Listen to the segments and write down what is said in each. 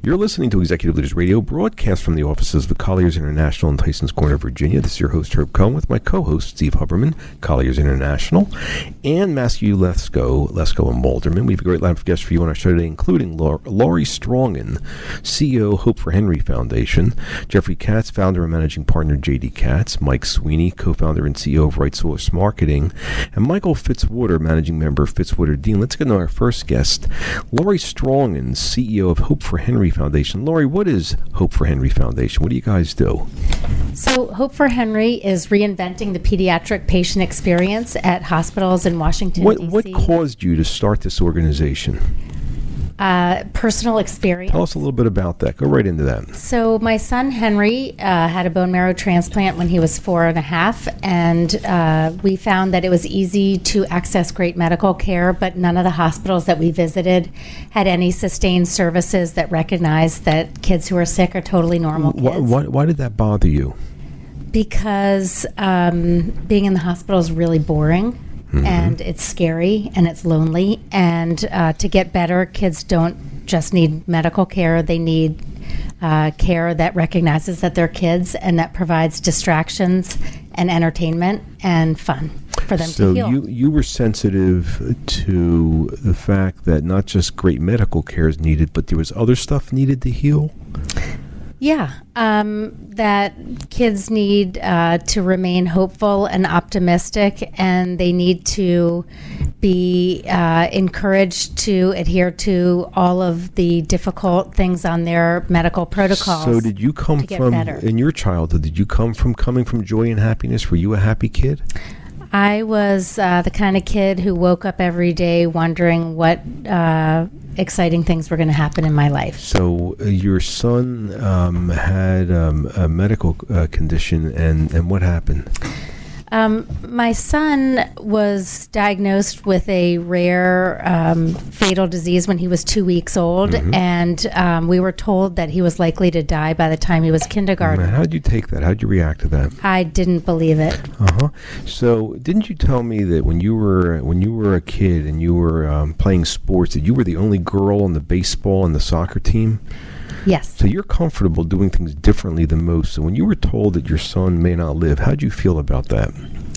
You're listening to Executive Leaders Radio, broadcast from the offices of Colliers International in Tysons Corner, Virginia. This is your host, Herb Cohen, with my co-host, Steve Huberman, Colliers International, and Matthew Lesko and Walderman. We have a great lineup of guests for you on our show today, including Laurie Strongen, CEO, Hope for Henry Foundation, Jeffrey Katz, founder and managing partner, JD Katz, Mike Sweeney, co-founder and CEO of Right Source Marketing, and Michael Fitzwater, managing member of Fitzwater Dean. Let's get to our first guest, Laurie Strongen, CEO of Hope for Henry Foundation. Laurie, what is Hope for Henry Foundation? What do you guys do? So Hope for Henry is reinventing the pediatric patient experience at hospitals in Washington, D.C. What caused you to start this organization? Personal experience. Tell us a little bit about that. Go right into that. So my son Henry had a bone marrow transplant when he was 4.5, and we found that it was easy to access great medical care, but none of the hospitals that we visited had any sustained services that recognized that kids who are sick are totally normal kids. Why did that bother you? Because being in the hospital is really boring. Mm-hmm. And it's scary and it's lonely. And to get better, kids don't just need medical care. They need care that recognizes that they're kids and that provides distractions and entertainment and fun for them to heal. So you were sensitive to the fact that not just great medical care is needed, but there was other stuff needed to heal? Yeah, that kids need to remain hopeful and optimistic, and they need to be encouraged to adhere to all of the difficult things on their medical protocols. So did you come from, in your childhood, did you come from joy and happiness? Were you a happy kid? I was the kind of kid who woke up every day wondering what exciting things were going to happen in my life. So your son had a medical condition, and what happened? My son was diagnosed with a rare fatal disease when he was 2 weeks old, mm-hmm. and we were told that he was likely to die by the time he was kindergarten. How did you take that? How did you react to that? I didn't believe it. So didn't you tell me that when you were a kid and you were playing sports, that you were the only girl on the baseball and the soccer team? Yes. So you're comfortable doing things differently than most. So when you were told that your son may not live, how did you feel about that?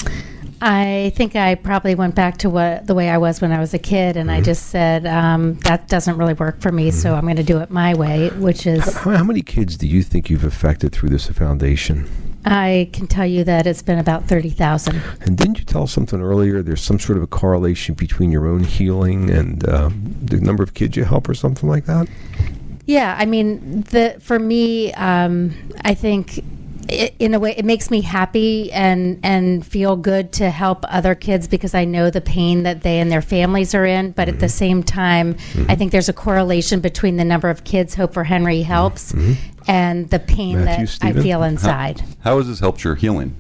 I think I probably went back to the way I was when I was a kid, and mm-hmm. I just said, that doesn't really work for me, mm-hmm. so I'm going to do it my way, which is... How many kids do you think you've affected through this foundation? I can tell you that it's been about 30,000. And didn't you tell something earlier? There's some sort of a correlation between your own healing and the number of kids you help or something like that? Yeah, I mean, for me, I think in a way it makes me happy and feel good to help other kids because I know the pain that they and their families are in. But mm-hmm. at the same time, mm-hmm. I think there's a correlation between the number of kids Hope for Henry helps mm-hmm. and the pain Matthew, that Stephen? I feel inside. How has this helped your healing?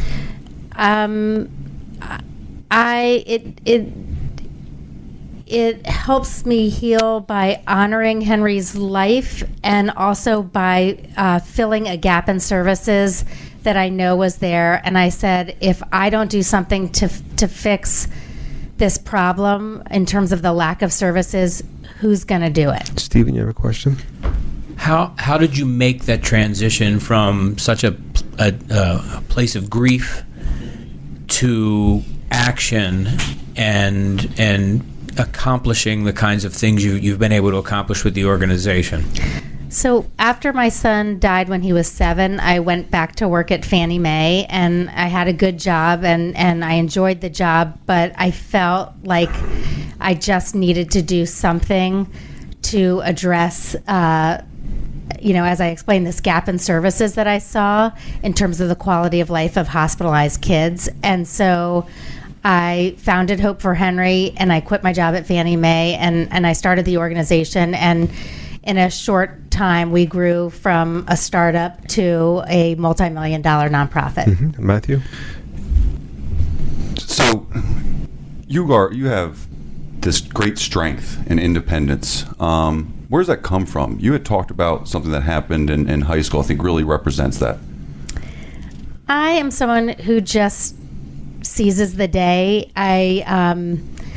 It helps me heal by honoring Henry's life and also by filling a gap in services that I know was there. And I said, if I don't do something to fix this problem in terms of the lack of services, who's going to do it? Stephen, you have a question? How did you make that transition from such a place of grief to action and accomplishing the kinds of things you've been able to accomplish with the organization? So after my son died when he was 7, I went back to work at Fannie Mae, and I had a good job, and I enjoyed the job, but I felt like I just needed to do something to address as I explained, this gap in services that I saw in terms of the quality of life of hospitalized kids. And so I founded Hope for Henry, and I quit my job at Fannie Mae, and I started the organization. And in a short time, we grew from a startup to a multi-million-dollar nonprofit. Mm-hmm. Matthew? So you have this great strength and independence. Where does that come from? You had talked about something that happened in high school, I think really represents that. I am someone who just seizes the day.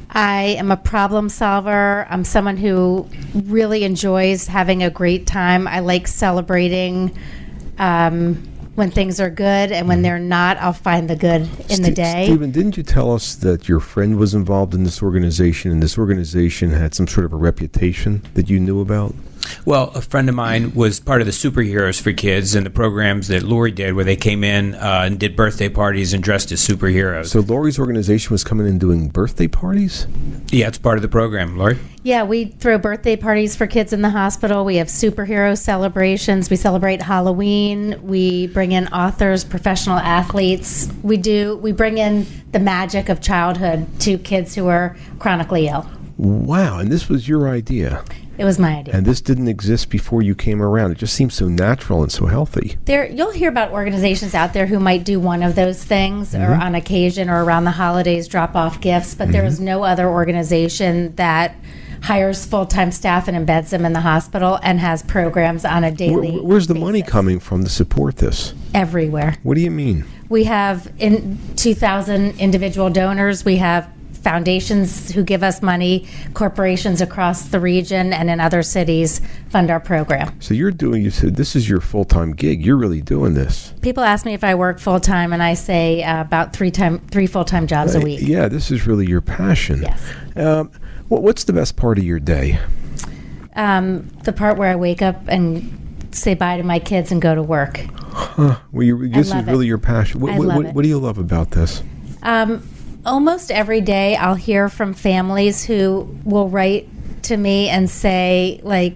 I am a problem solver. I'm someone who really enjoys having a great time. I like celebrating when things are good, and when they're not, I'll find the good in the day. Stephen, didn't you tell us that your friend was involved in this organization, and this organization had some sort of a reputation that you knew about? Well, a friend of mine was part of the Superheroes for Kids and the programs that Lori did, where they came in and did birthday parties and dressed as superheroes. So Lori's organization was coming in and doing birthday parties? Yeah, it's part of the program, Lori. Yeah, we throw birthday parties for kids in the hospital. We have superhero celebrations. We celebrate Halloween. We bring in authors, professional athletes. We bring in the magic of childhood to kids who are chronically ill. Wow, and this was your idea. It was my idea. And this didn't exist before you came around. It just seems so natural and so healthy. You'll hear about organizations out there who might do one of those things or on occasion or around the holidays drop off gifts, but there is no other organization that hires full-time staff and embeds them in the hospital and has programs on a daily basis. Where's the money coming from to support this? Everywhere. What do you mean? We have 2,000 individual donors. We have foundations who give us money, corporations across the region and in other cities fund our program. So you said this is your full-time gig. You're really doing this. People ask me if I work full-time, and I say about three full-time jobs a week. Yeah, this is really your passion. Yes. What's the best part of your day? The part where I wake up and say bye to my kids and go to work. Huh. Well, this is really your passion. What do you love about this? Almost every day I'll hear from families who will write to me and say, like,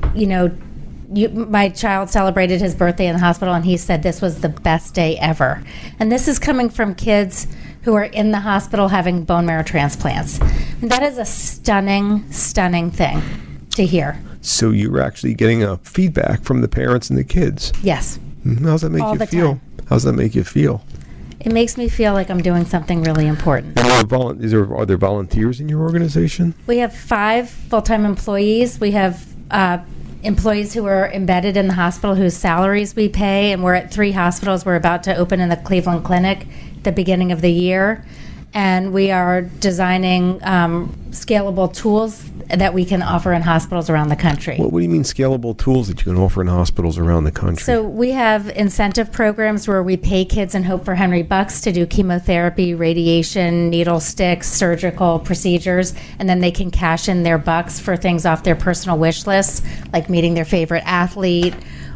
my child celebrated his birthday in the hospital and he said this was the best day ever. And this is coming from kids who are in the hospital having bone marrow transplants. And that is a stunning, stunning thing to hear. So you're actually getting a feedback from the parents and the kids. Yes. How's that make you feel? How's that make you feel? It makes me feel like I'm doing something really important. Are there volunteers in your organization? We have 5 full-time employees. We have employees who are embedded in the hospital whose salaries we pay, and we're at 3 hospitals. We're about to open in the Cleveland Clinic at the beginning of the year. And we are designing scalable tools that we can offer in hospitals around the country. What do you mean scalable tools that you can offer in hospitals around the country? So we have incentive programs where we pay kids in Hope for Henry bucks to do chemotherapy, radiation, needle sticks, surgical procedures, and then they can cash in their bucks for things off their personal wish lists, like meeting their favorite athlete,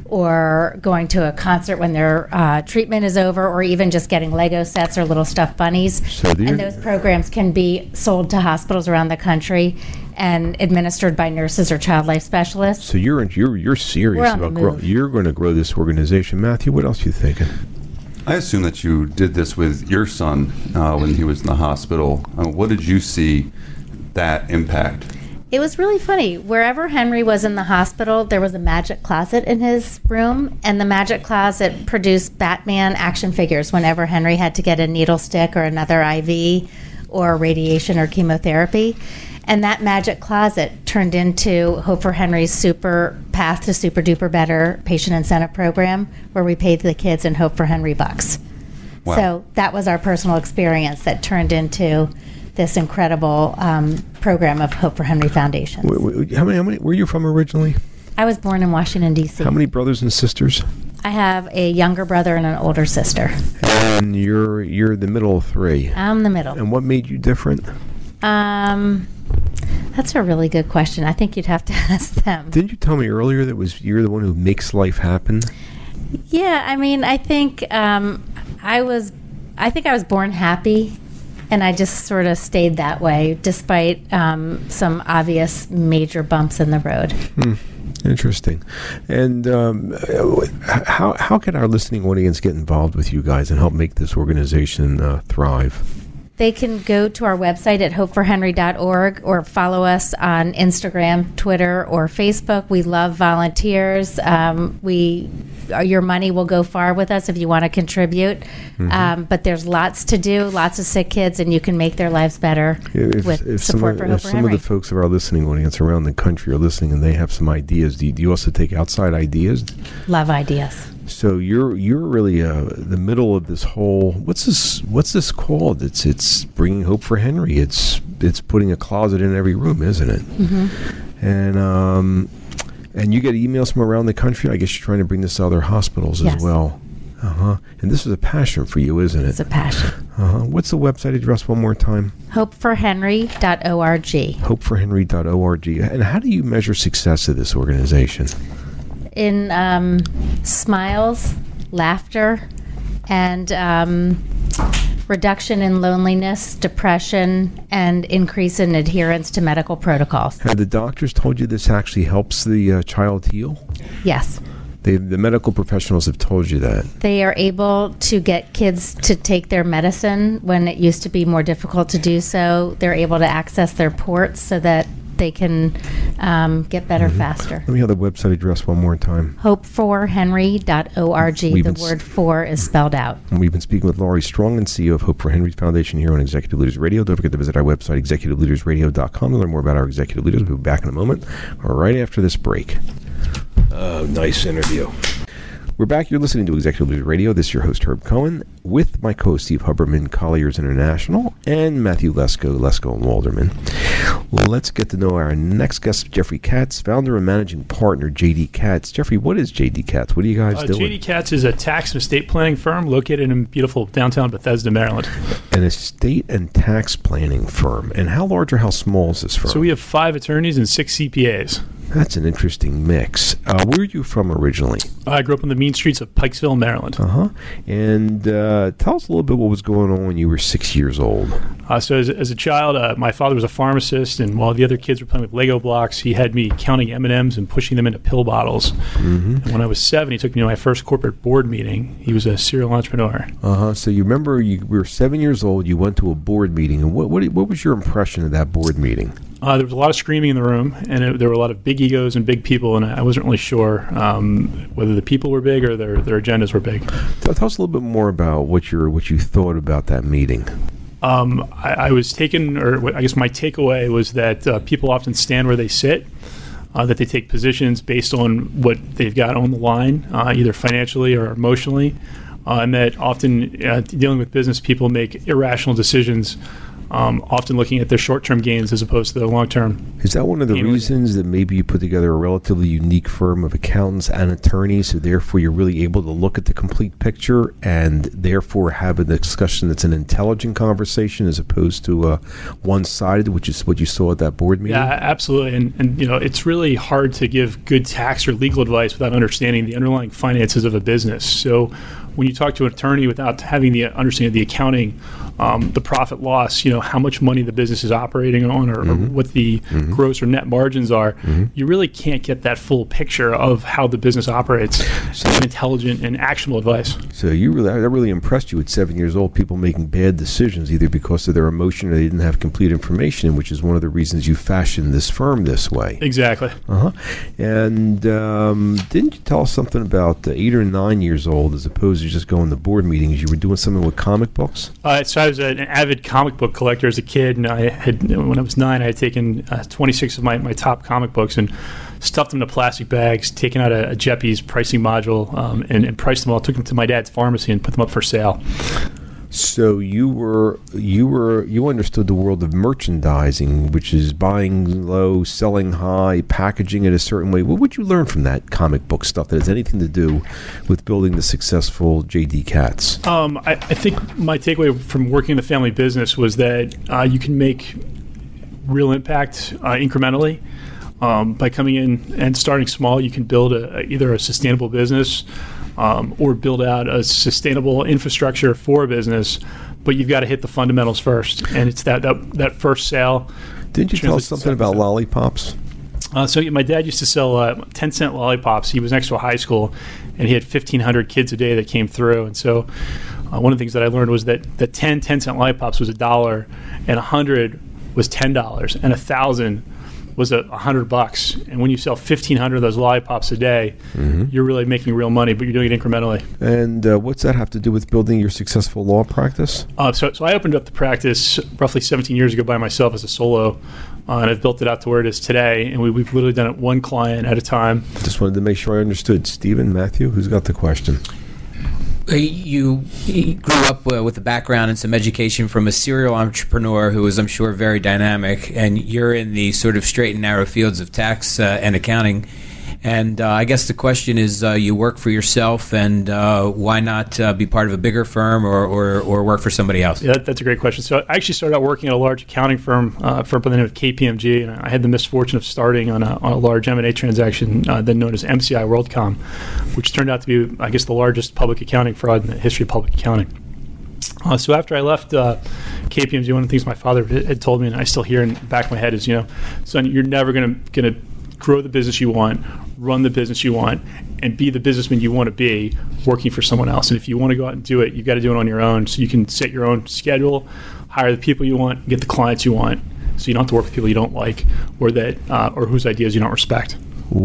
or going to a concert when their treatment is over, or even just getting Lego sets or little stuffed bunnies. And those programs can be sold to hospitals around the country and administered by nurses or child life specialists. So you're serious about you're going to grow this organization. Matthew, what else are you thinking? I assume that you did this with your son when he was in the hospital. What did you see that impact? It was really funny. Wherever Henry was in the hospital, there was a magic closet in his room, and the magic closet produced Batman action figures whenever Henry had to get a needle stick or another IV or radiation or chemotherapy. And that magic closet turned into Hope for Henry's Super Path to Super Duper Better patient incentive program, where we paid the kids in Hope for Henry bucks. Wow. So that was our personal experience that turned into this incredible program of Hope for Henry Foundation. How many? Where are you from originally? I was born in Washington, D.C. How many brothers and sisters? I have a younger brother and an older sister. And you're the middle of 3. I'm the middle. And what made you different? That's a really good question. I think you'd have to ask them. Didn't you tell me earlier that you're the one who makes life happen? Yeah, I mean, I think I was born happy, and I just sort of stayed that way, despite some obvious major bumps in the road. Interesting. And how can our listening audience get involved with you guys and help make this organization thrive? They can go to our website at hopeforhenry.org or follow us on Instagram, Twitter, or Facebook. We love volunteers. Your money will go far with us if you want to contribute. But there's lots to do, lots of sick kids, and you can make their lives better with support for Hope for Henry. If some of the folks of our listening audience around the country are listening and they have some ideas, do you also take outside ideas? Love ideas. So you're really the middle of this whole. What's this called? It's bringing hope for Henry. It's it's putting a closet in every room, isn't it? And you get emails from around the country. I guess you're trying to bring this to other hospitals as well. And this is a passion for you, isn't it? It's a passion. What's the website address one more time? hopeforhenry.org. hopeforhenry.org. And how do you measure success of this organization? In smiles, laughter, and reduction in loneliness, depression, and increase in adherence to medical protocols. Have the doctors told you this actually helps the child heal? Yes. The medical professionals have told you that. They are able to get kids to take their medicine when it used to be more difficult to do so. They're able to access their ports so that they can get better faster. Let me have the website address one more time. hopeforhenry.org. The word "for" is spelled out. We've been speaking with Laurie Strong, and CEO of Hope for Henry Foundation here on Executive Leaders Radio. Don't forget to visit our website, executiveleadersradio.com, to learn more about our executive leaders. We'll be back in a moment, right after this break. Nice interview. We're back. You're listening to Executive Leaders Radio. This is your host, Herb Cohen, with my co-host, Steve Huberman, Colliers International, and Matthew Lesko and Walderman. Let's get to know our next guest, Jeffrey Katz, founder and managing partner, J.D. Katz. Jeffrey, what is J.D. Katz? What are you guys doing? J.D. Katz is a tax and estate planning firm located in beautiful downtown Bethesda, Maryland. An estate and tax planning firm. And how large or how small is this firm? So we have 5 attorneys and 6 CPAs. That's an interesting mix. Where are you from originally? I grew up on the mean streets of Pikesville, Maryland. And tell us a little bit what was going on when you were 6 years old. So as a child, my father was a pharmacist, and while the other kids were playing with Lego blocks, he had me counting M&Ms and pushing them into pill bottles. And when I was 7, he took me to my first corporate board meeting. He was a serial entrepreneur. So you remember you were 7 years old, you went to a board meeting, and what was your impression of that board meeting? There was a lot of screaming in the room, and there were a lot of big egos and big people, and I wasn't really sure whether the people were big or their agendas were big. Tell us a little bit more about what you thought about that meeting. I was taken, or I guess my takeaway was that people often stand where they sit, that they take positions based on what they've got on the line, either financially or emotionally, and that often dealing with business people make irrational decisions, often looking at their short-term gains as opposed to the long-term. Is that one of the reasons that maybe you put together a relatively unique firm of accountants and attorneys, so therefore you're really able to look at the complete picture and therefore have a discussion that's an intelligent conversation as opposed to one-sided, which is what you saw at that board meeting? Yeah, absolutely. And it's really hard to give good tax or legal advice without understanding the underlying finances of a business. So when you talk to an attorney without having the understanding of the accounting, the profit loss, how much money the business is operating on, or what the gross or net margins are, you really can't get that full picture of how the business operates. So intelligent and actionable advice. So that really impressed you at 7 years old, people making bad decisions either because of their emotion or they didn't have complete information, which is one of the reasons you fashioned this firm this way. Exactly. And didn't you tell us something about 8 or 9 years old as opposed to just going to board meetings? You were doing something with comic books? So I was an avid comic book collector as a kid, and when I was 9, I had taken 26 of my top comic books and stuffed them into plastic bags, taken out a Jeppes pricing module, and priced them all, took them to my dad's pharmacy and put them up for sale. So you understood the world of merchandising, which is buying low, selling high, packaging it a certain way. What would you learn from that comic book stuff that has anything to do with building the successful J.D. Katz? I think my takeaway from working in the family business was that you can make real impact incrementally. By coming in and starting small, you can build either a sustainable business or build out a sustainable infrastructure for a business, but you've got to hit the fundamentals first, and it's that first sale. Didn't you tell us something about lollipops? So my dad used to sell 10-cent lollipops. He was next to a high school, and he had 1,500 kids a day that came through. And so one of the things that I learned was that 10-cent lollipops was $1, and 100 was $10, and 1,000 was $100. And when you sell 1,500 of those lollipops a day, you're really making real money, but you're doing it incrementally. And what's that have to do with building your successful law practice? So I opened up the practice roughly 17 years ago by myself as a solo, and I've built it out to where it is today. And we've literally done it one client at a time. Just wanted to make sure I understood. Stephen, Matthew, who's got the question? You grew up with a background and some education from a serial entrepreneur who was, I'm sure, very dynamic, and you're in the sort of straight and narrow fields of tax and accounting. And I guess the question is, you work for yourself, and why not be part of a bigger firm or work for somebody else? Yeah, that's a great question. So I actually started out working at a large accounting firm by the name of KPMG, and I had the misfortune of starting on a large M&A transaction then known as MCI WorldCom, which turned out to be, I guess, the largest public accounting fraud in the history of public accounting. So after I left KPMG, one of the things my father had told me, and I still hear in the back of my head, is, son, you're never going to grow the business you want, run the business you want, and be the businessman you want to be working for someone else. And if you want to go out and do it, you've got to do it on your own, so you can set your own schedule, hire the people you want, get the clients you want, so you don't have to work with people you don't like or or whose ideas you don't respect.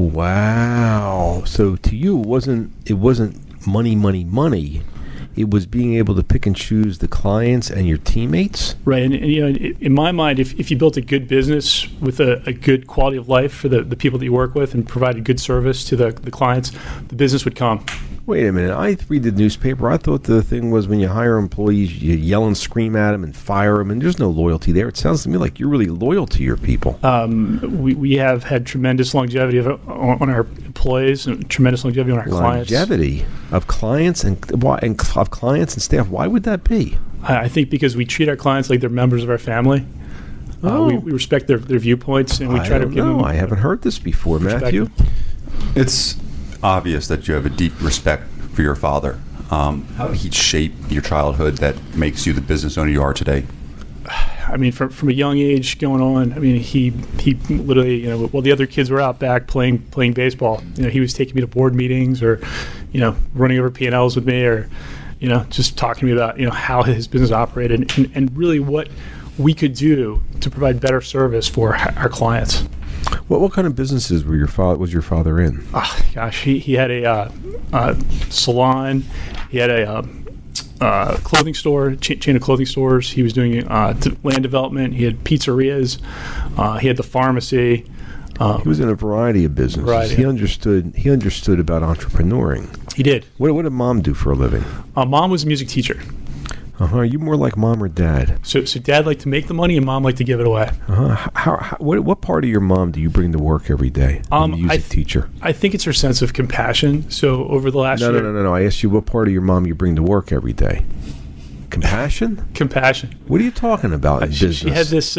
Wow. So to you, it wasn't money. It was being able to pick and choose the clients and your teammates. Right, and in my mind, if you built a good business with a good quality of life for the people that you work with and provided good service to the clients, the business would come. Wait a minute. I read the newspaper. I thought the thing was when you hire employees, you yell and scream at them and fire them, and there's no loyalty there. It sounds to me like you're really loyal to your people. We have had tremendous longevity on our employees and tremendous longevity on our clients. Longevity of clients and of clients and staff. Why would that be? I think because we treat our clients like they're members of our family. We respect their viewpoints, and we try to give them. I haven't heard this before, Matthew. It's obvious that you have a deep respect for your father. How did he shape your childhood that makes you the business owner you are today? I mean, from a young age going on, I mean, he literally, while the other kids were out back playing baseball, he was taking me to board meetings or, running over P&Ls with me or, just talking to me about, how his business operated and really what we could do to provide better service for our clients. What kind of businesses was your father in? Oh, gosh, he had a salon. He had a clothing store, chain of clothing stores. He was doing land development. He had pizzerias. He had the pharmacy. He was in a variety of businesses. Variety. He understood about entrepreneuring. He did. What did Mom do for a living? Mom was a music teacher. Are you more like Mom or Dad? So Dad liked to make the money, and Mom liked to give it away. What part of your mom do you bring to work every day? Music teacher. I think it's her sense of compassion. So over the last year... No. I asked you what part of your mom you bring to work every day. Compassion? Compassion. What are you talking about in business? She had this,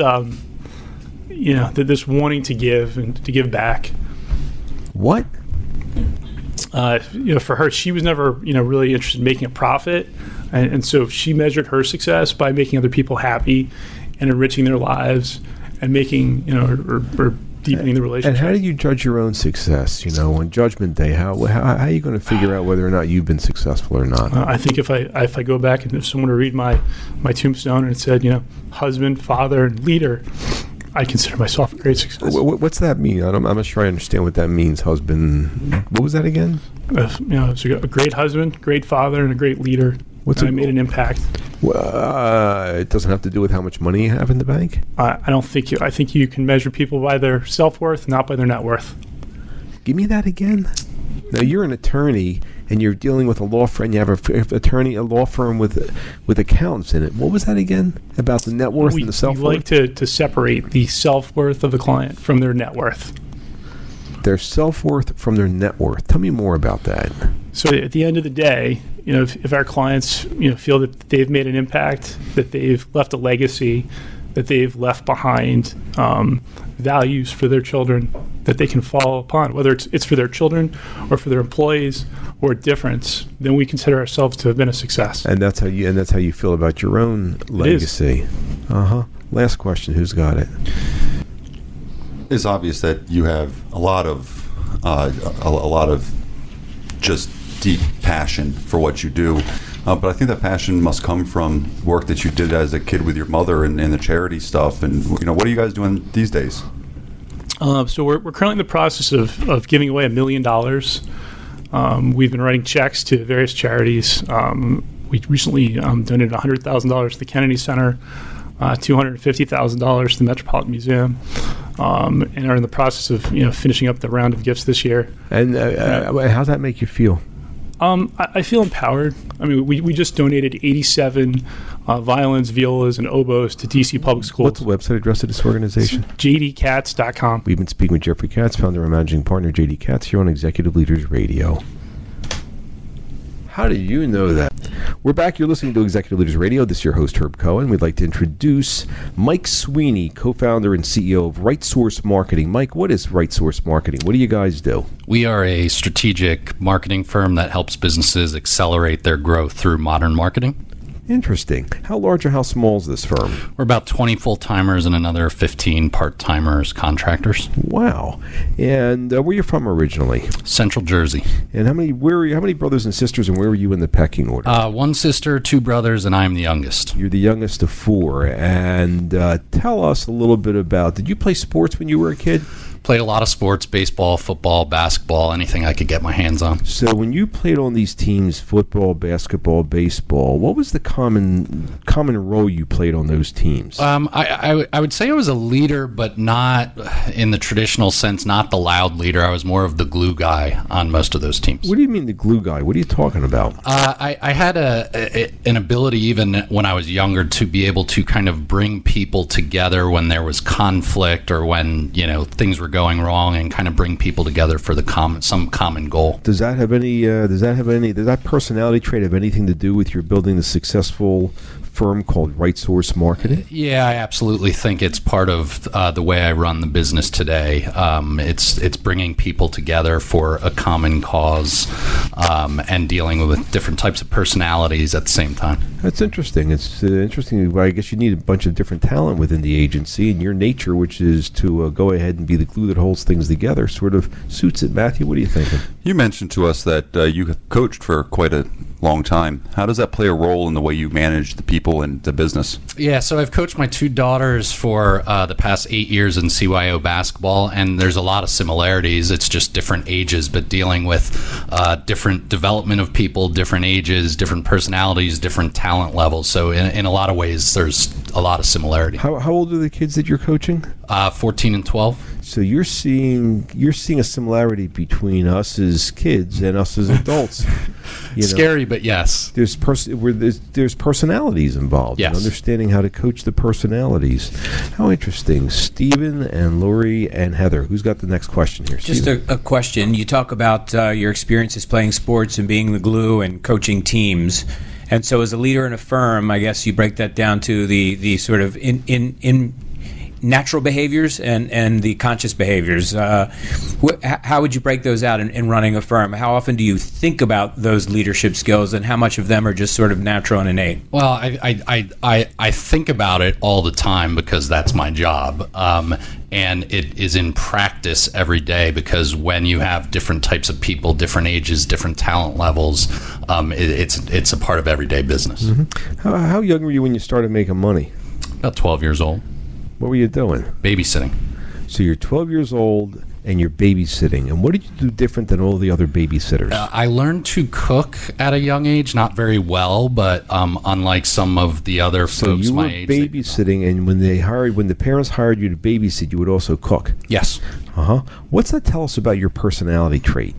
this wanting to give and to give back. What? For her, she was never, really interested in making a profit. And so she measured her success by making other people happy and enriching their lives and making, or deepening the relationship. And how do you judge your own success? On Judgment Day, how are you going to figure out whether or not you've been successful or not? I think if I go back and if someone were to read my tombstone and it said, husband, father, and leader, I consider myself a great success. What's that mean? I'm not sure I understand what that means, husband. What was that again? So a great husband, great father, and a great leader. I made an impact. It doesn't have to do with how much money you have in the bank? I don't think I think you can measure people by their self-worth, not by their net worth. Give me that again. Now, you're an attorney, and you're dealing with a law firm. You have a law firm with accountants in it. What was that again about the net worth and the self-worth? We like to separate the self-worth of the client from their net worth. Their self-worth from their net worth. Tell me more about that. So at the end of the day, if our clients feel that they've made an impact, that they've left a legacy, that they've left behind values for their children that they can follow upon, whether it's for their children or for their employees or a difference, then we consider ourselves to have been a success. And that's how you feel about your own legacy. Last question: who's got it? It's obvious that you have a lot of just deep passion for what you do. But I think that passion must come from work that you did as a kid with your mother and the charity stuff. And what are you guys doing these days? So we're currently in the process of giving away $1 million. We've been writing checks to various charities. We recently donated $100,000 to the Kennedy Center, $250,000 to the Metropolitan Museum, and are in the process of finishing up the round of gifts this year. And how's that make you feel? I feel empowered. I mean, we just donated 87 violins, violas, and oboes to DC Public Schools. What's the website address of this organization? jdcats.com. We've been speaking with Jeffrey Katz, founder and managing partner, JD Katz, here on Executive Leaders Radio. How do you know that? We're back. You're listening to Executive Leaders Radio. This is your host, Herb Cohen. We'd like to introduce Mike Sweeney, co-founder and CEO of Right Source Marketing. Mike, what is Right Source Marketing? What do you guys do? We are a strategic marketing firm that helps businesses accelerate their growth through modern marketing. Interesting. How large or how small is this firm? We're about 20 full-timers and another 15 part-timers contractors. Wow. And where are you from originally? Central Jersey. And how many brothers and sisters, and where were you in the pecking order? One sister, 2 brothers, and I'm the youngest. You're the youngest of 4. And tell us a little bit about, did you play sports when you were a kid? Played a lot of sports, baseball, football, basketball, anything I could get my hands on. So when you played on these teams, football, basketball, baseball, what was the common role you played on those teams? I would say I was a leader, but not in the traditional sense, not the loud leader. I was more of the glue guy on most of those teams. What do you mean the glue guy? What are you talking about? I had an ability, even when I was younger, to be able to kind of bring people together when there was conflict or when, things were going wrong, and kind of bring people together for some common goal. Does that personality trait have anything to do with your building the successful firm called Right Source Marketing? Yeah, I absolutely think it's part of the way I run the business today. It's bringing people together for a common cause and dealing with different types of personalities at the same time. That's interesting. It's interesting. I guess you need a bunch of different talent within the agency, and your nature, which is to go ahead and be the glue that holds things together, sort of suits it. Matthew, what are you thinking? You mentioned to us that you have coached for quite a long time. How does that play a role in the way you manage the people and the business? Yeah, so I've coached my 2 daughters for the past 8 years in CYO basketball, and there's a lot of similarities. It's just different ages, but dealing with different development of people, different ages, different personalities, different talent levels. So in a lot of ways, there's a lot of similarity. How old are the kids that you're coaching? 14 and 12. So you're seeing a similarity between us as kids and us as adults. Scary, but yes. There's personalities involved. Yes. And understanding how to coach the personalities. How interesting. Stephen and Lori and Heather. Who's got the next question here? Just a question. You talk about your experiences playing sports and being the glue and coaching teams. And so as a leader in a firm, I guess you break that down to the sort of in natural behaviors and the conscious behaviors. How would you break those out in running a firm? How often do you think about those leadership skills, and how much of them are just sort of natural and innate? Well, I think about it all the time because that's my job. And it is in practice every day, because when you have different types of people, different ages, different talent levels, it's a part of everyday business. Mm-hmm. How young were you when you started making money? About 12 years old. What were you doing? Babysitting. So you're 12 years old and you're babysitting. And what did you do different than all the other babysitters? I learned to cook at a young age, not very well, but unlike some of the other folks my age. So you were babysitting, and when the parents hired you to babysit, you would also cook? Yes. What's that tell us about your personality trait?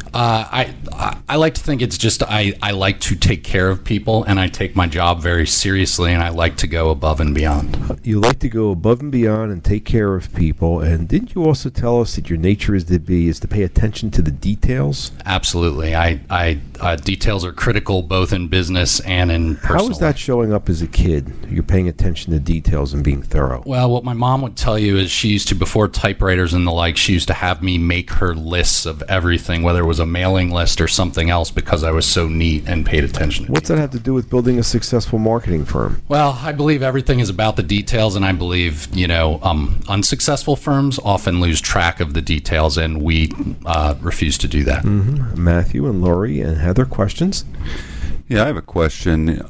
I like to think it's just I like to take care of people, and I take my job very seriously, and I like to go above and beyond. You like to go above and beyond and take care of people. And didn't you also tell us that your nature is to pay attention to the details? Absolutely. Details are critical both in business and in personal. How is that showing up as a kid? You're paying attention to details and being thorough. Well, what my mom would tell you is she used to, before typewriters and the like, she used to have me make her lists of everything, whether it was a mailing list or something else, because I was so neat and paid attention to What's that have to do with building a successful marketing firm? Well, I believe everything is about the details, and I believe, unsuccessful firms often lose track of the details, and we refuse to do that. Mm-hmm. Matthew and Lori and Heather, questions? Yeah, I have a question.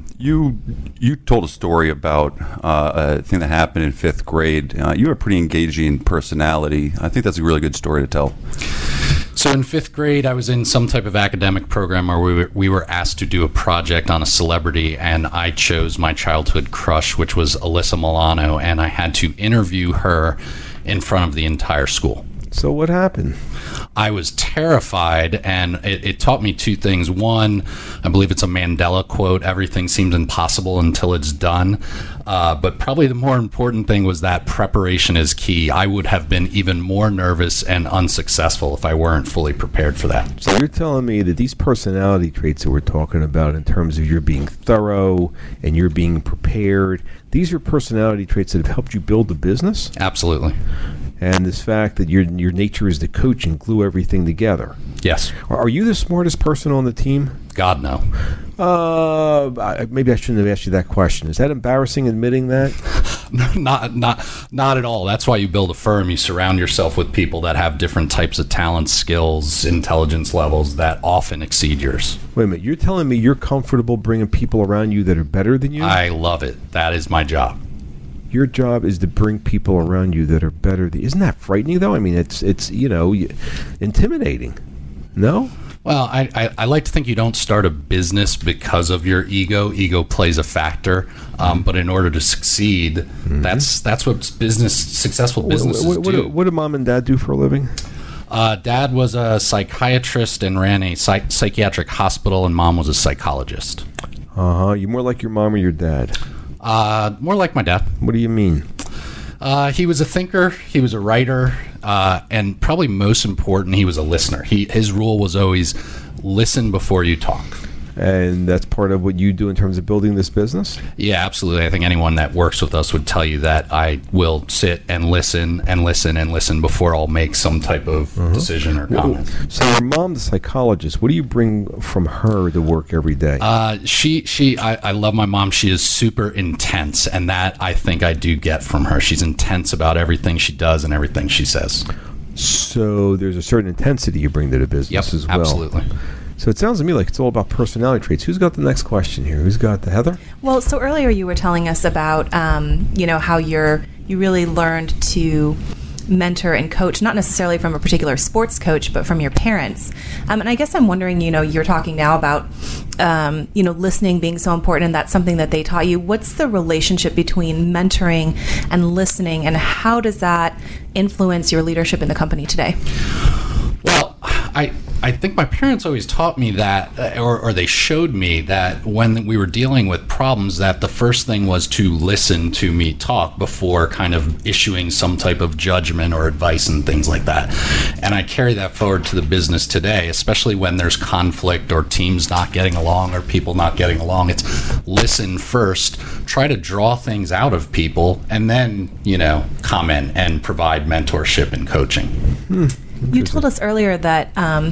You told a story about a thing that happened in 5th grade. You have a pretty engaging personality. I think that's a really good story to tell. So in 5th grade, I was in some type of academic program where we were asked to do a project on a celebrity, and I chose my childhood crush, which was Alyssa Milano, and I had to interview her in front of the entire school. So what happened? I was terrified, and it taught me two things. One, I believe it's a Mandela quote, everything seems impossible until it's done. But probably the more important thing was that preparation is key. I would have been even more nervous and unsuccessful if I weren't fully prepared for that. So you're telling me that these personality traits that we're talking about in terms of you're being thorough and you're being prepared, these are personality traits that have helped you build the business? Absolutely. And this fact that your nature is to coach and glue everything together. Yes. Are you the smartest person on the team? God, no. Maybe I shouldn't have asked you that question. Is that embarrassing admitting that? Not at all. That's why you build a firm. You surround yourself with people that have different types of talents, skills, intelligence levels that often exceed yours. Wait a minute. You're telling me you're comfortable bringing people around you that are better than you? I love it. That is my job. Your job is to bring people around you that are better than you. Isn't that frightening, though? I mean, it's intimidating. No? Well, I like to think you don't start a business because of your ego. Ego plays a factor, but in order to succeed, that's what successful businesses do. What did mom and dad do for a living? Dad was a psychiatrist and ran a psychiatric hospital, and mom was a psychologist. You more like your mom or your dad? More like my dad. What do you mean? He was a thinker. He was a writer. And probably most important, he was a listener. His rule was always listen before you talk. And that's part of what you do in terms of building this business? Yeah, absolutely. I think anyone that works with us would tell you that I will sit and listen and listen and listen before I'll make some type of decision or comment. So your mom's a psychologist. What do you bring from her to work every day? I love my mom. She is super intense, and that I think I do get from her. She's intense about everything she does and everything she says. So there's a certain intensity you bring to the business as well. Absolutely. So it sounds to me like it's all about personality traits. Who's got the next question here? Who's got the Heather? Well, so earlier you were telling us about, how you really learned to mentor and coach, not necessarily from a particular sports coach, but from your parents. And I guess I'm wondering, you're talking now about, listening being so important, and that's something that they taught you. What's the relationship between mentoring and listening, and how does that influence your leadership in the company today? Well, I think my parents always taught me that, or they showed me that when we were dealing with problems, that the first thing was to listen to me talk before kind of issuing some type of judgment or advice and things like that. And I carry that forward to the business today, especially when there's conflict or teams not getting along or people not getting along. It's listen first, try to draw things out of people, and then, comment and provide mentorship and coaching. You told us earlier that,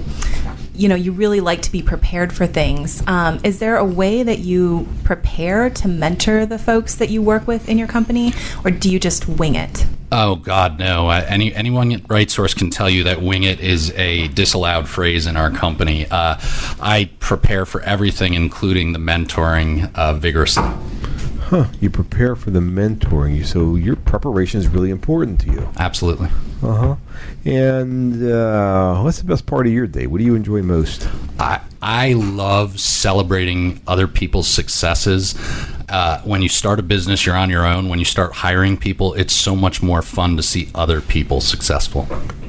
you really like to be prepared for things. Is there a way that you prepare to mentor the folks that you work with in your company, or do you just wing it? Oh, God, no. Anyone at RightSource can tell you that wing it is a disallowed phrase in our company. I prepare for everything, including the mentoring, vigorously. You prepare for the mentoring. So your preparation is really important to you. Absolutely. And what's the best part of your day? What do you enjoy most? I love celebrating other people's successes. When you start a business, you're on your own. When you start hiring people, it's so much more fun to see other people successful.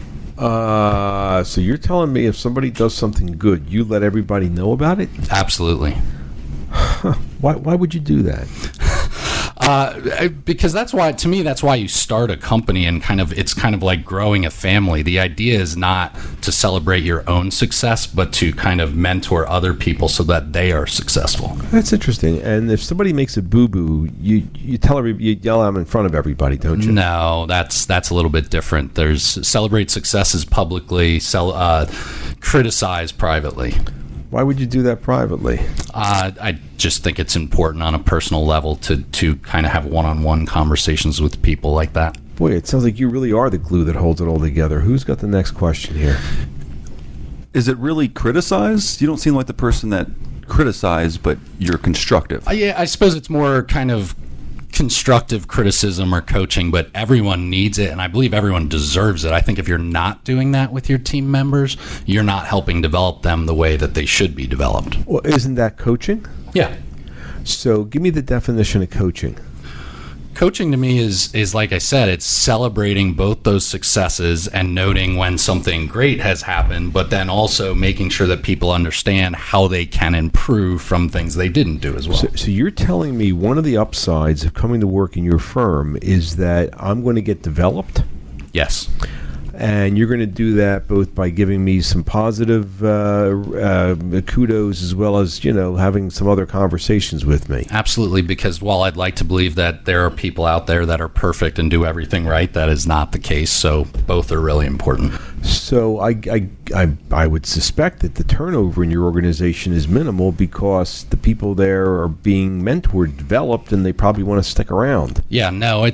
So you're telling me if somebody does something good, you let everybody know about it? Absolutely. Why would you do that? Because that's why you start a company, and it's kind of like growing a family. The idea is not to celebrate your own success, but to kind of mentor other people so that they are successful. That's interesting. And if somebody makes a boo-boo, you yell at them in front of everybody, don't you? No, that's a little bit different. There's celebrate successes publicly, criticize privately. Why would you do that privately? I just think it's important on a personal level to kind of have one-on-one conversations with people like that. Boy, it sounds like you really are the glue that holds it all together. Who's got the next question here? Is it really criticize? You don't seem like the person that criticize, but you're constructive. Yeah, I suppose it's more kind of constructive criticism or coaching, but everyone needs it, and I believe everyone deserves it. I think if you're not doing that with your team members, you're not helping develop them the way that they should be developed. Well, isn't that coaching? Yeah. So give me the definition of coaching. Coaching to me is like I said, it's celebrating both those successes and noting when something great has happened, but then also making sure that people understand how they can improve from things they didn't do as well. So you're telling me one of the upsides of coming to work in your firm is that I'm going to get developed? Yes. And you're going to do that both by giving me some positive kudos as well as, having some other conversations with me. Absolutely, because while I'd like to believe that there are people out there that are perfect and do everything right, that is not the case. So both are really important. So I would suspect that the turnover in your organization is minimal because the people there are being mentored, developed, and they probably want to stick around. Yeah, no,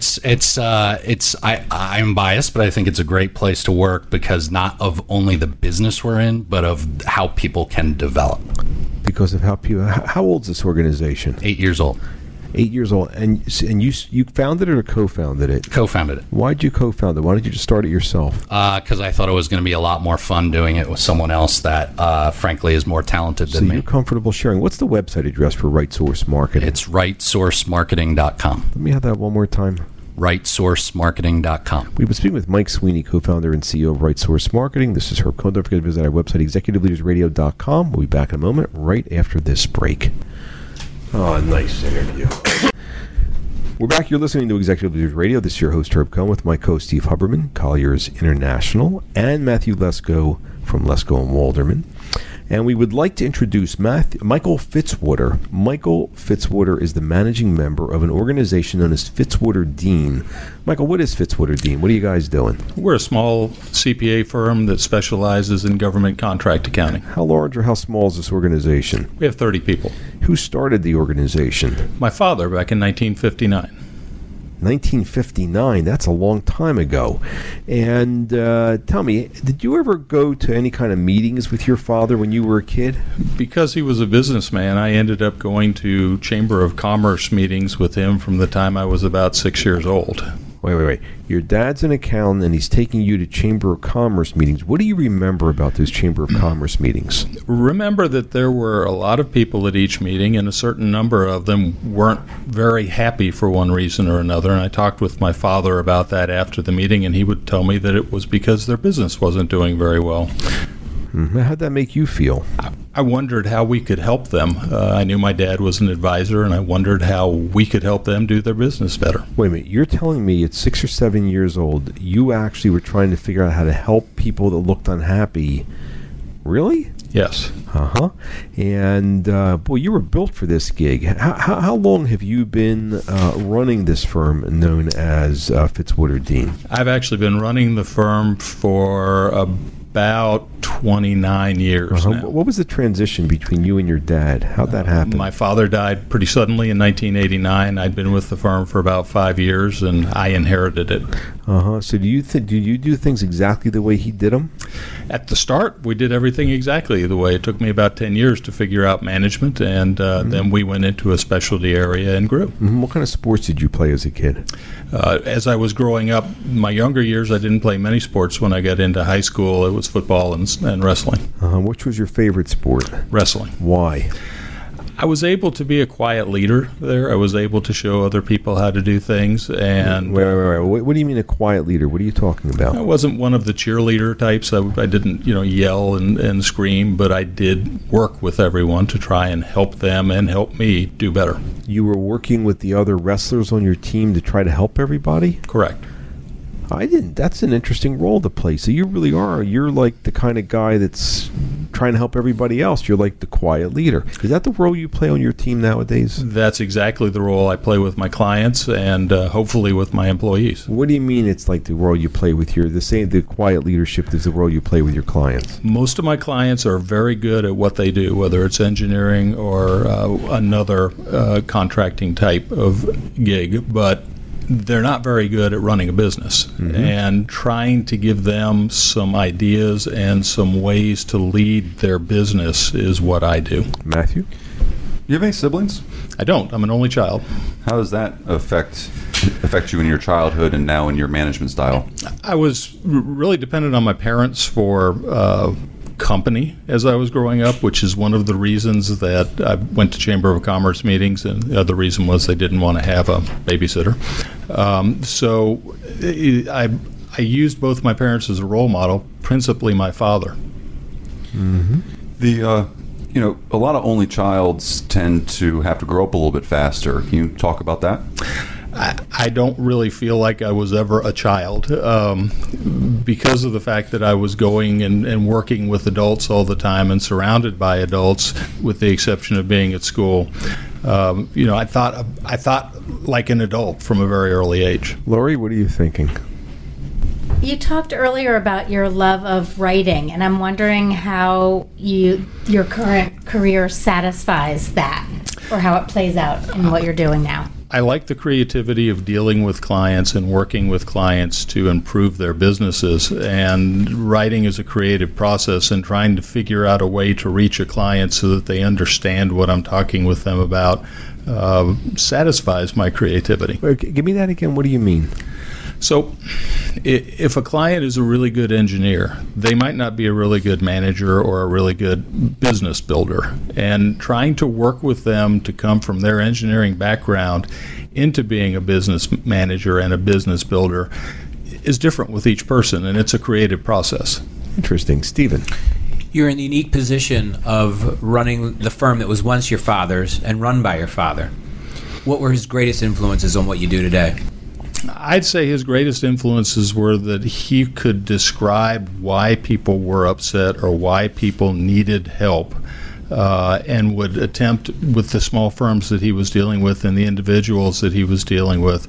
I'm biased, but I think it's a great place to work because not of only the business we're in, but of how people can develop. Because of how people. How old is this organization? 8 years old. 8 years old, and you founded it or co-founded it? Co-founded it. Why'd you co-found it? Why didn't you just start it yourself? Because I thought it was going to be a lot more fun doing it with someone else that, frankly, is more talented than me. So you're comfortable sharing. What's the website address for Right Source Marketing? It's rightsourcemarketing.com. Let me have that one more time. rightsourcemarketing.com. We've been speaking with Mike Sweeney, co-founder and CEO of Right Source Marketing. This is Herb Cohen. Don't forget to visit our website, executiveleadersradio.com. We'll be back in a moment right after this break. Oh, nice interview. We're back. You're listening to Executive Leaders Radio. This is your host, Herb Cohen, with my co-host, Steve Huberman, Colliers International, and Matthew Lesko from Lesko and Walderman. And we would like to introduce Michael Fitzwater. Michael Fitzwater is the managing member of an organization known as Fitzwater Dean. Michael, what is Fitzwater Dean? What are you guys doing? We're a small CPA firm that specializes in government contract accounting. How large or how small is this organization? We have 30 people. Who started the organization? My father, back in 1959. 1959, that's a long time ago. And tell me, did you ever go to any kind of meetings with your father when you were a kid? Because he was a businessman, I ended up going to Chamber of Commerce meetings with him from the time I was about 6 years old. Wait. Your dad's an accountant, and he's taking you to Chamber of Commerce meetings. What do you remember about those Chamber of Commerce meetings? Remember that there were a lot of people at each meeting, and a certain number of them weren't very happy for one reason or another. And I talked with my father about that after the meeting, and he would tell me that it was because their business wasn't doing very well. How'd that make you feel? I wondered how we could help them. I knew my dad was an advisor, and I wondered how we could help them do their business better. Wait a minute. You're telling me at 6 or 7 years old, you actually were trying to figure out how to help people that looked unhappy. Really? Yes. Uh-huh. And, boy, you were built for this gig. How long have you been running this firm known as Fitzwater Dean? I've actually been running the firm for about 29 years now. What was the transition between you and your dad? How'd that happen? My father died pretty suddenly in 1989. I'd been with the firm for about 5 years, and I inherited it. So do you do things exactly the way he did them? At the start, we did everything exactly the way. It took me about 10 years to figure out management, and then we went into a specialty area and grew. What kind of sports did you play as a kid? As I was growing up, my younger years, I didn't play many sports. When I got into high school, it was football and wrestling. Which was your favorite sport? Wrestling. Why? I was able to be a quiet leader there. I was able to show other people how to do things. And wait. What do you mean a quiet leader? What are you talking about? I wasn't one of the cheerleader types. I didn't, yell and scream, but I did work with everyone to try and help them and help me do better. You were working with the other wrestlers on your team to try to help everybody? Correct. I didn't. That's an interesting role to play. So you really are. You're like the kind of guy that's trying to help everybody else. You're like the quiet leader. Is that the role you play on your team nowadays? That's exactly the role I play with my clients and hopefully with my employees. What do you mean it's like the role you play with the quiet leadership is the role you play with your clients? Most of my clients are very good at what they do, whether it's engineering or another contracting type of gig, but they're not very good at running a business. And trying to give them some ideas and some ways to lead their business is what I do. Matthew? You have any siblings? I don't. I'm an only child. How does that affect you in your childhood and now in your management style? I was really dependent on my parents for company as I was growing up, which is one of the reasons that I went to Chamber of Commerce meetings, and the other reason was they didn't want to have a babysitter. So I used both my parents as a role model, principally my father. The a lot of only childs tend to have to grow up a little bit faster. Can you talk about that? I don't really feel like I was ever a child because of the fact that I was going and working with adults all the time and surrounded by adults, with the exception of being at school. I thought like an adult from a very early age. Lori, what are you thinking? You talked earlier about your love of writing, and I'm wondering how your current career satisfies that, or how it plays out in what you're doing now. I like the creativity of dealing with clients and working with clients to improve their businesses. And writing is a creative process, and trying to figure out a way to reach a client so that they understand what I'm talking with them about satisfies my creativity. Give me that again. What do you mean? So if a client is a really good engineer, they might not be a really good manager or a really good business builder. And trying to work with them to come from their engineering background into being a business manager and a business builder is different with each person, and it's a creative process. Interesting. Stephen? You're in the unique position of running the firm that was once your father's and run by your father. What were his greatest influences on what you do today? I'd say his greatest influences were that he could describe why people were upset or why people needed help, and would attempt, with the small firms that he was dealing with and the individuals that he was dealing with,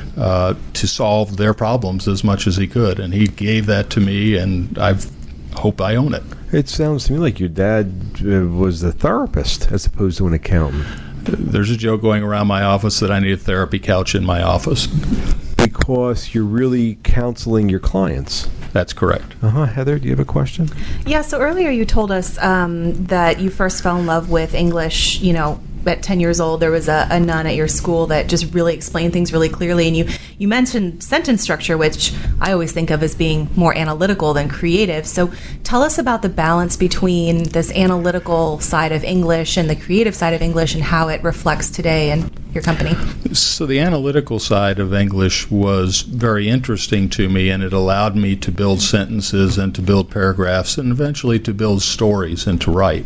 to solve their problems as much as he could. And he gave that to me, and I hope I own it. It sounds to me like your dad was a therapist as opposed to an accountant. There's a joke going around my office that I need a therapy couch in my office. Because you're really counseling your clients. That's correct. Heather, do you have a question? Yeah, so earlier you told us that you first fell in love with English, at 10 years old. There was a nun at your school that just really explained things really clearly, and you mentioned sentence structure, which I always think of as being more analytical than creative. So tell us about the balance between this analytical side of English and the creative side of English, and how it reflects today in your company. So the analytical side of English was very interesting to me, and it allowed me to build sentences and to build paragraphs and eventually to build stories and to write.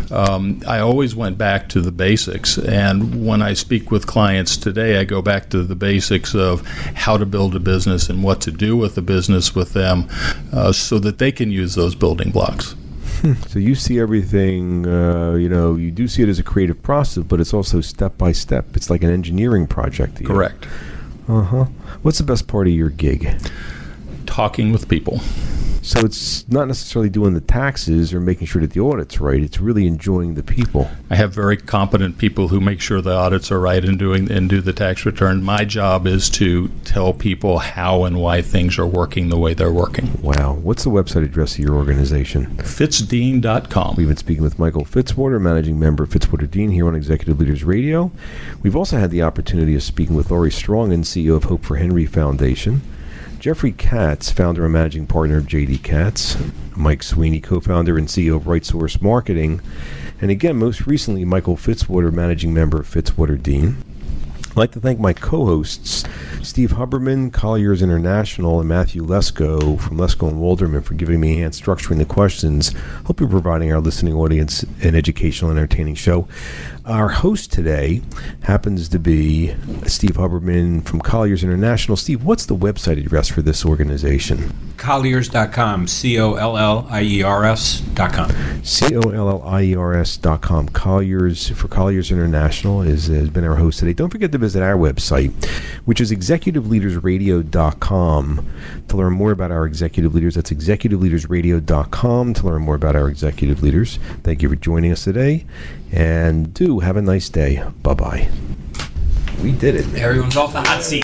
I always went back to the basics, and when I speak with clients today, I go back to the basics of how to build a business and what to do with a business with them, so that they can use those building blocks. So you see everything, you do see it as a creative process, but it's also step by step. It's like an engineering project. Correct. What's the best part of your gig? Talking with people. So it's not necessarily doing the taxes or making sure that the audit's right. It's really enjoying the people. I have very competent people who make sure the audits are right and do the tax return. My job is to tell people how and why things are working the way they're working. Wow. What's the website address of your organization? FitzDean.com. We've been speaking with Michael Fitzwater, managing member of Fitzwater Dean, here on Executive Leaders Radio. We've also had the opportunity of speaking with Lori Strong, and CEO of Hope for Henry Foundation. Jeffrey Katz, founder and managing partner of JD Katz. Mike Sweeney, co-founder and CEO of Right Source Marketing. And again, most recently, Michael Fitzwater, managing member of Fitzwater Dean. I'd like to thank my co-hosts, Steve Huberman, Colliers International, and Matthew Lesko from Lesko and Walderman, for giving me a hand structuring the questions. Hope you're providing our listening audience an educational and entertaining show. Our host today happens to be Steve Huberman from Colliers International. Steve, what's the website address for this organization? Colliers.com, Colliers.com. Colliers.com. Colliers, for Colliers International, has been our host today. Don't forget to visit our website, which is executiveleadersradio.com, to learn more about our executive leaders. That's executiveleadersradio.com to learn more about our executive leaders. Thank you for joining us today, and do have a nice day. Bye-bye. We did it. Everyone's off the hot seat.